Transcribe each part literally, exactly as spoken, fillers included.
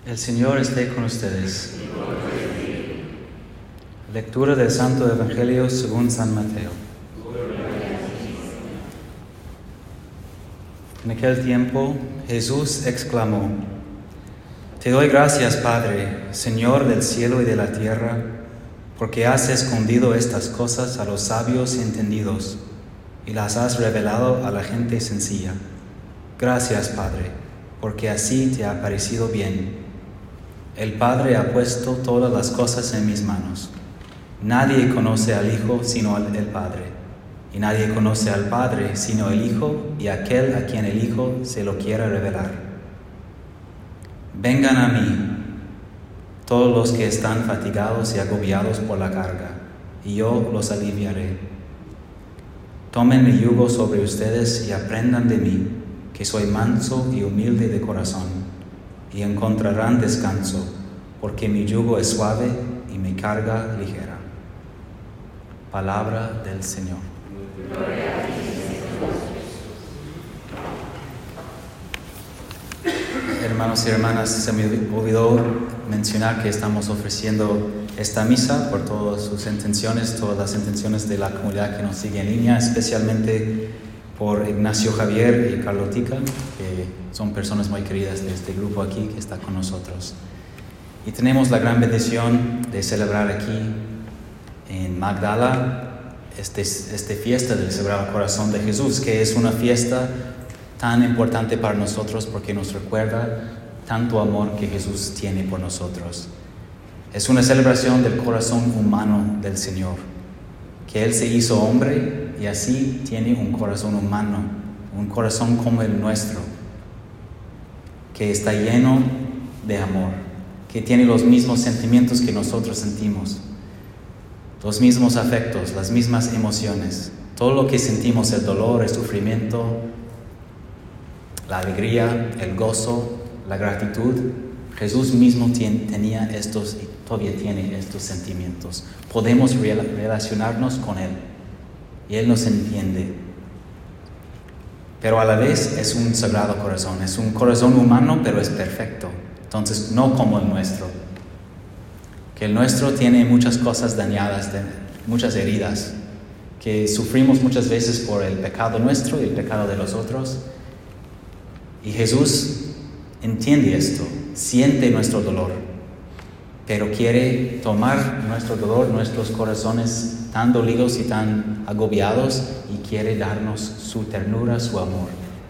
El Señor esté con ustedes. Lectura del Santo Evangelio según San Mateo. En aquel tiempo Jesús exclamó: Te doy gracias, Padre, Señor del cielo y de la tierra, porque has escondido estas cosas a los sabios y entendidos y las has revelado a la gente sencilla. Gracias, Padre, porque así te ha parecido bien. El Padre ha puesto todas las cosas en mis manos. Nadie conoce al Hijo sino el Padre, y nadie conoce al Padre sino el Hijo y aquel a quien el Hijo se lo quiera revelar. Vengan a mí, todos los que están fatigados y agobiados por la carga, y yo los aliviaré. Tomen mi yugo sobre ustedes y aprendan de mí, que soy manso y humilde de corazón, y encontrarán descanso, porque mi yugo es suave y mi carga ligera. Palabra del Señor. Gloria a ti, Señor. Hermanos y hermanas, se me olvidó mencionar que estamos ofreciendo esta misa por todas sus intenciones, todas las intenciones de la comunidad que nos sigue en línea, especialmente por Ignacio Javier y Carlotica, que son personas muy queridas de este grupo aquí que está con nosotros. Y tenemos la gran bendición de celebrar aquí en Magdala este, este fiesta del Sagrado Corazón de Jesús, que es una fiesta tan importante para nosotros porque nos recuerda tanto amor que Jesús tiene por nosotros. Es una celebración del corazón humano del Señor, que Él se hizo hombre y así tiene un corazón humano, un corazón como el nuestro, que está lleno de amor, que tiene los mismos sentimientos que nosotros sentimos, los mismos afectos, las mismas emociones. Todo lo que sentimos, el dolor, el sufrimiento, la alegría, el gozo, la gratitud, Jesús mismo tiene, tenía estos y todavía tiene estos sentimientos. Podemos relacionarnos con Él y Él nos entiende. Pero a la vez es un sagrado corazón, es un corazón humano, pero es perfecto. Entonces, no como el nuestro. Que el nuestro tiene muchas cosas dañadas, muchas heridas, que sufrimos muchas veces por el pecado nuestro y el pecado de los otros. Y Jesús entiende esto, siente nuestro dolor, pero quiere tomar nuestro dolor, nuestros corazones tan dolidos y tan agobiados, y quiere darnos su ternura, su amor.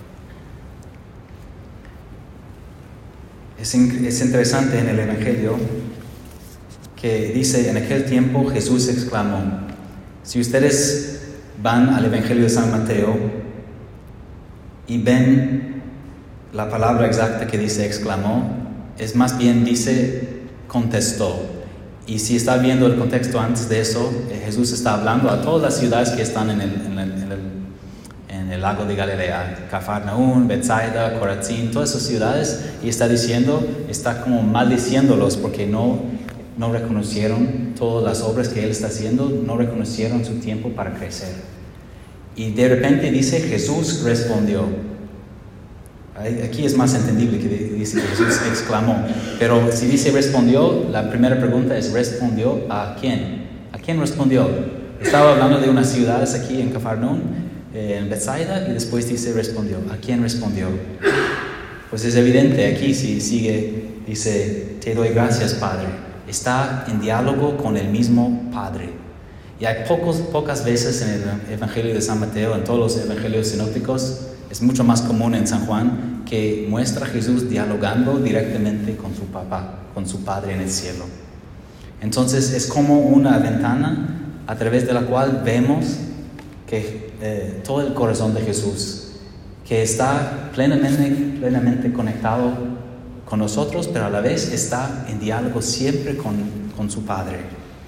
Es, es interesante en el Evangelio que dice: en aquel tiempo Jesús exclamó. Si ustedes van al Evangelio de San Mateo y ven la palabra exacta que dice exclamó, es más bien dice contestó. Y si está viendo el contexto antes de eso, Jesús está hablando a todas las ciudades que están en el, en el, en el, en el lago de Galilea, Cafarnaún, Betsaida, Corazín, todas esas ciudades, y está diciendo, está como maldiciéndolos porque no, no reconocieron todas las obras que Él está haciendo, no reconocieron su tiempo para crecer. Y de repente dice, Jesús respondió. Aquí es más entendible que dice que Jesús exclamó, pero si dice respondió, la primera pregunta es ¿respondió a quién? ¿A quién respondió? Estaba hablando de unas ciudades aquí en Cafarnaún, eh, en Betsaida, y después dice respondió. ¿A quién respondió? Pues es evidente, aquí si sigue, dice, te doy gracias, Padre. Está en diálogo con el mismo Padre. Y hay pocos, pocas veces en el Evangelio de San Mateo, en todos los evangelios sinópticos, es mucho más común en San Juan, que muestra a Jesús dialogando directamente con su papá, con su Padre en el cielo. Entonces es como una ventana a través de la cual vemos que eh, todo el corazón de Jesús, que está plenamente, plenamente conectado con nosotros, pero a la vez está en diálogo siempre con, con su Padre.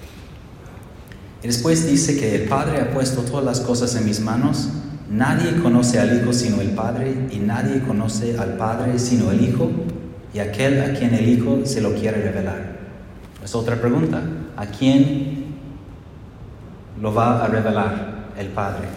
Y después dice que el Padre ha puesto todas las cosas en mis manos. Nadie conoce al Hijo sino el Padre, y nadie conoce al Padre sino el Hijo, y aquel a quien el Hijo se lo quiere revelar. Es otra pregunta. ¿A quién lo va a revelar el Padre?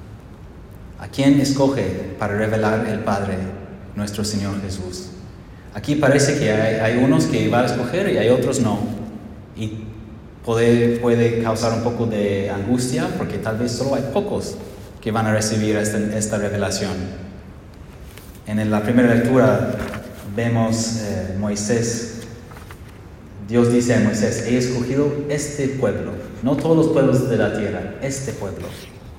¿A quién escoge para revelar el Padre, nuestro Señor Jesús? Aquí parece que hay, hay unos que va a escoger y hay otros no. Y puede, puede causar un poco de angustia porque tal vez solo hay pocos que van a recibir esta, esta revelación. En la primera lectura vemos eh, Moisés. Dios dice a Moisés: he escogido este pueblo, no todos los pueblos de la tierra, este pueblo.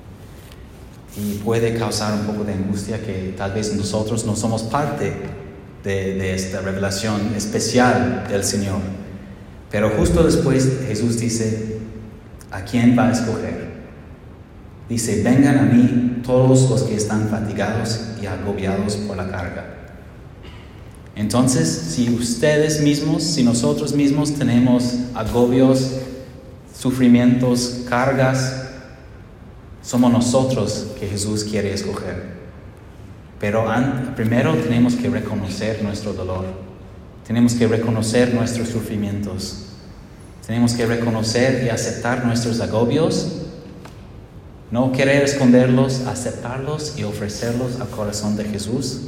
Y puede causar un poco de angustia que tal vez nosotros no somos parte de, de esta revelación especial del Señor. Pero justo después Jesús dice: ¿a quién va a escoger? Dice: vengan a mí todos los que están fatigados y agobiados por la carga. Entonces, si ustedes mismos, si nosotros mismos tenemos agobios, sufrimientos, cargas, somos nosotros que Jesús quiere escoger. Pero an- primero tenemos que reconocer nuestro dolor. Tenemos que reconocer nuestros sufrimientos. Tenemos que reconocer y aceptar nuestros agobios. No querer esconderlos, aceptarlos y ofrecerlos al corazón de Jesús.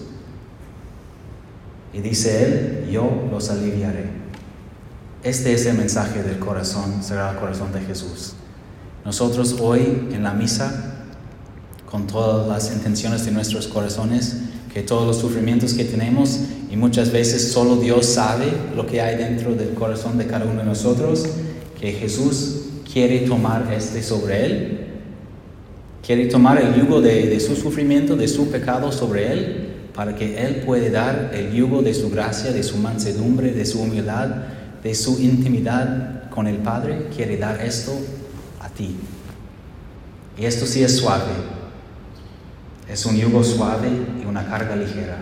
Y dice Él: yo los aliviaré. Este es el mensaje del corazón, será el corazón de Jesús. Nosotros hoy en la misa, con todas las intenciones de nuestros corazones, que todos los sufrimientos que tenemos, y muchas veces solo Dios sabe lo que hay dentro del corazón de cada uno de nosotros, que Jesús quiere tomar este sobre Él, quiere tomar el yugo de, de su sufrimiento, de su pecado sobre Él, para que Él pueda dar el yugo de su gracia, de su mansedumbre, de su humildad, de su intimidad con el Padre. Quiere dar esto a ti. Y esto sí es suave. Es un yugo suave y una carga ligera.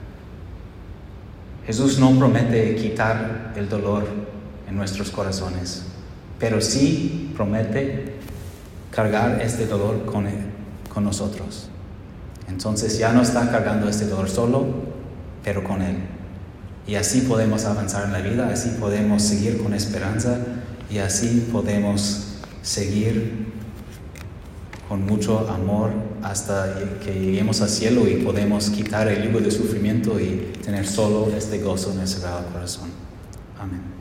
Jesús no promete quitar el dolor en nuestros corazones, pero sí promete cargar este dolor con él, con nosotros. Entonces ya no está cargando este dolor solo, pero con Él. Y así podemos avanzar en la vida, así podemos seguir con esperanza y así podemos seguir con mucho amor hasta que lleguemos al cielo y podemos quitar el yugo de sufrimiento y tener solo este gozo en el Sagrado Corazón. Amén.